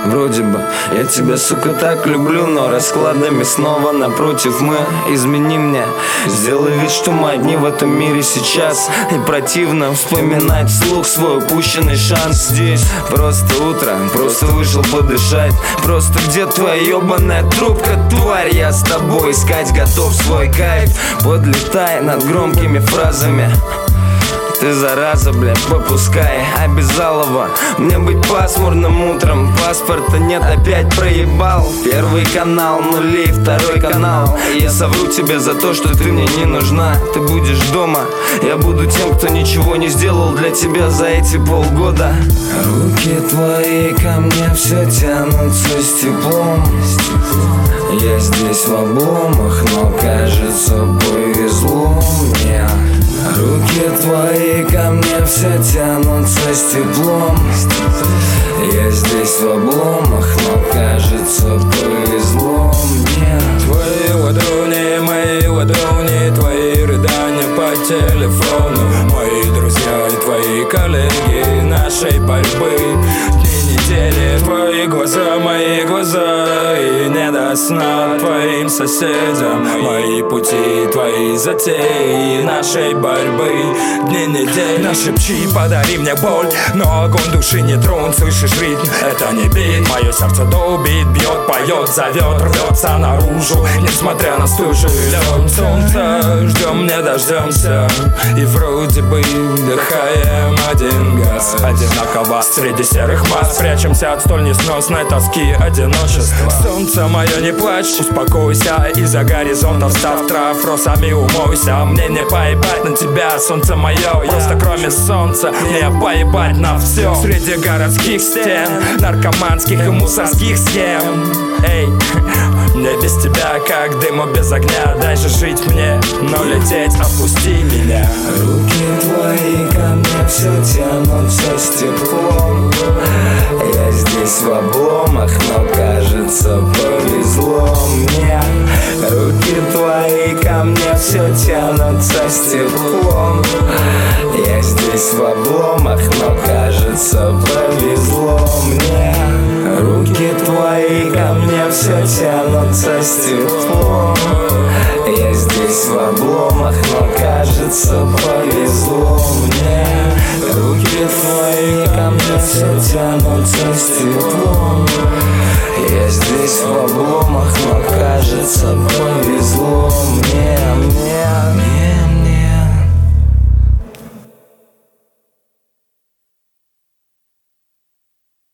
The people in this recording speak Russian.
вроде бы. Я тебя, сука, так люблю, но раскладами снова напротив мы. Измени мне, сделай вид, что мы одни в этом мире сейчас. И противно вспоминать вслух свой упущенный шанс. Здесь просто утро, просто вышел подышать. Просто где твоя ебаная трубка, тварь? Я с тобой искать готов свой кайф. Подлетай над громкими фразами. Ты зараза, бля, попускай обязалова мне быть пасмурным утром. Паспорта нет, опять проебал. Первый канал, нули, второй канал. Я совру тебе за то, что ты мне не нужна. Ты будешь дома, я буду тем, кто ничего не сделал для тебя за эти полгода. Руки твои ко мне все тянутся с теплом. Я здесь в обломах, но кажется повезло мне. Руки твои ко мне все тянутся с теплом. Я здесь в обломах, но кажется повезло мне. Твои ладони, мои ладони, твои рыдания по телефону. Мои друзья и твои коллеги нашей борьбы. Дни недели, твои глаза, мои глаза. И не до сна твоим соседям. Мои пути, твои затеи нашей борьбы. Дни недели, нашепчи, подари мне боль. Но огонь души не тронь, слышишь ритм? Это не бит, мое сердце долбит, бьет, поет, зовет, рвется наружу. Несмотря на стужу и лед, солнца ждем, не дождемся. И вроде бы вдыхаем один газ. Одинаково среди серых масс прячемся от столь несносной тоски одиночества. Солнце мое, не плачь, успокойся. Из-за горизонта встав трав, росами умойся. Мне не поебать на тебя, солнце мое. Просто кроме солнца мне поебать на все. Среди городских стен, наркоманских и мусорских схем. Эй, мне без тебя как дыма без огня. Дай же жить мне, но лететь отпусти меня. Руки твои ко мне все тянутся с теплом. Я здесь в обломах, но кажется повезло мне. Руки твои ко мне все тянутся с теплом. Я здесь в обломах, но кажется повезло мне. Руки твои ко мне все тянутся с теплом. Я здесь в обломах, но кажется повезло мне. Руки твои ко мне все тянутся с теплом. Я здесь в обломах, но кажется повезло мне.